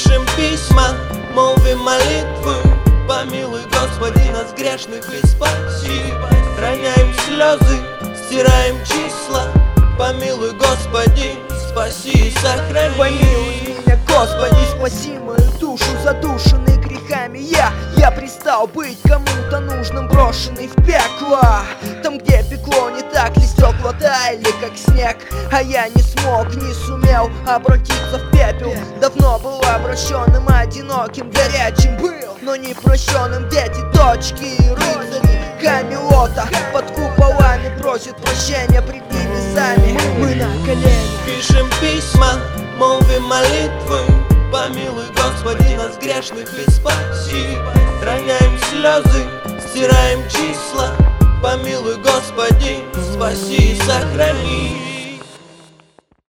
Пишем письма, молвим молитвы, помилуй, Господи, нас грешных и спаси. Роняем слезы, стираем числа, помилуй, Господи, спаси и сохрани. Помилуй меня, Господи, спаси мою душу, задушенный грехами я пристал быть кому-то нужным, брошенный в пекло. Там, где пекло, не так ли стекла таяли, как снег, а я не смог, не сумел обратиться в пепел. Давно был обращенным, одиноким, горячим был, но не прощенным. Дети, дочки и рыцари Камелота под куполами просят прощения пред небесами. Мы на коленях. Пишем письма, молвим молитвы, помилуй, Господи, нас грешных и спаси. Роняем слезы, стираем числа, помилуй, Господи, спаси и сохрани.